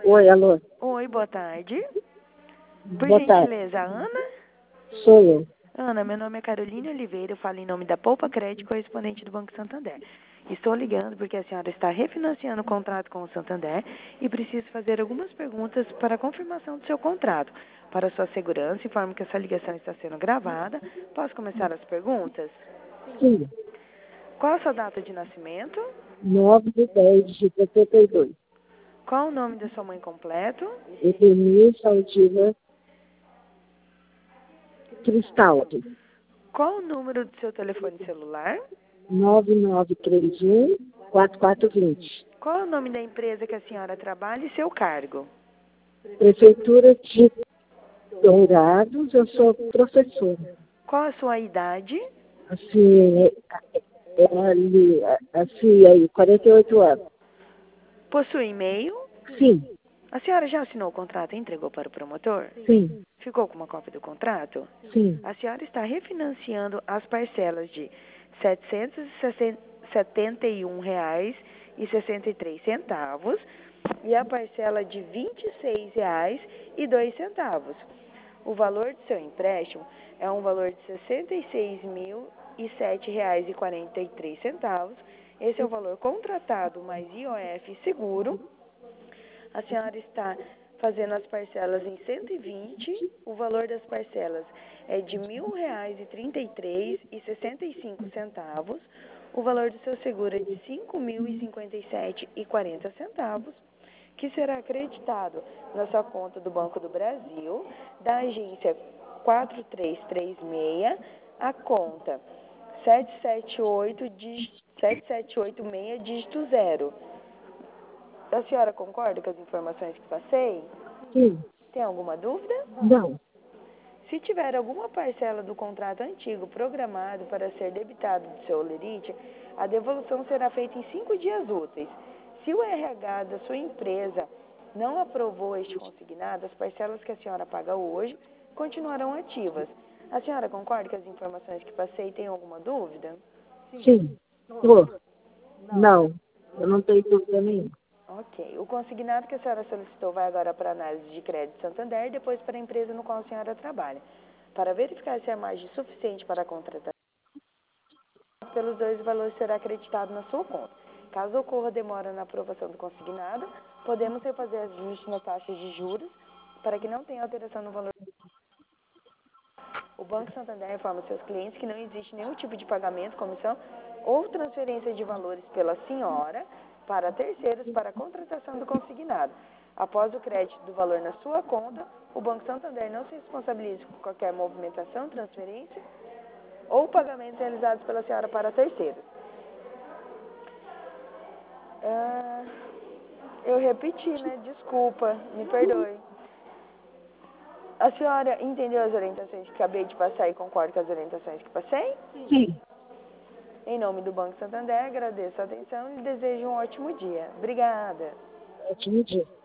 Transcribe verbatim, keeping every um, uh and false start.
Oi, alô. Oi, boa tarde. Por Boa tarde. gentileza, Ana? Sou eu. Ana, meu nome é Carolina Oliveira, eu falo em nome da Poupa Crédito, correspondente do Banco Santander. Estou ligando porque a senhora está refinanciando o contrato com o Santander e preciso fazer algumas perguntas para a confirmação do seu contrato. Para sua segurança, informo que essa ligação está sendo gravada. Posso começar as perguntas? Sim. Qual a sua data de nascimento? nove de dez de setenta e dois. Qual o nome da sua mãe completo? Edenir Saldiva Cristaldo. Qual o número do seu telefone celular? nove nove três um, quatro quatro dois zero. Qual é o nome da empresa que a senhora trabalha e seu cargo? Prefeitura de Dourados, eu sou professora. Qual a sua idade? Assim, é, é ali, assim, aí, quarenta e oito anos. Possui e-mail? Sim, A senhora já assinou o contrato e entregou para o promotor? sim, Ficou com uma cópia do contrato? sim. A senhora está refinanciando as parcelas de setecentos e setenta e um reais e sessenta e três centavos e a parcela de vinte e seis reais e dois centavos. O valor do seu empréstimo é um valor de sessenta e seis mil e sete reais e quarenta e três centavos. Esse é o valor contratado mais I O F seguro. A senhora está fazendo as parcelas em cento e vinte. O valor das parcelas é de mil reais e trinta e três e sessenta e cinco centavos. O valor do seu seguro é de cinco mil e cinquenta e sete e quarenta centavos, que será acreditado na sua conta do Banco do Brasil, da agência quatro três três seis, a conta sete sete oito, sete sete oito seis, dígito zero. A senhora concorda com as informações que passei? Sim. Tem alguma dúvida? Não. Se tiver alguma parcela do contrato antigo programado para ser debitado do seu holerite, a devolução será feita em cinco dias úteis. Se o R H da sua empresa não aprovou este consignado, as parcelas que a senhora paga hoje continuarão ativas. A senhora concorda com as informações que passei? Tem alguma dúvida? Sim. Tô. Não. Eu não tenho dúvida nenhuma. Ok. O consignado que a senhora solicitou vai agora para a análise de crédito Santander e depois para a empresa no qual a senhora trabalha. Para verificar se a margem é suficiente para a contratação, pelos dois o valor será acreditado na sua conta. Caso ocorra demora na aprovação do consignado, podemos refazer ajuste na taxa de juros para que não tenha alteração no valor. O Banco Santander informa seus clientes que não existe nenhum tipo de pagamento, comissão ou transferência de valores pela senhora para terceiros para a contratação do consignado. Após o crédito do valor na sua conta, o Banco Santander não se responsabiliza por qualquer movimentação, transferência ou pagamentos realizados pela senhora para terceiros. Ah, eu repeti, né? Desculpa, me perdoe. A senhora entendeu as orientações que acabei de passar e concorda com as orientações que passei? Sim. Em nome do Banco Santander, agradeço a atenção e desejo um ótimo dia. Obrigada. Ótimo dia.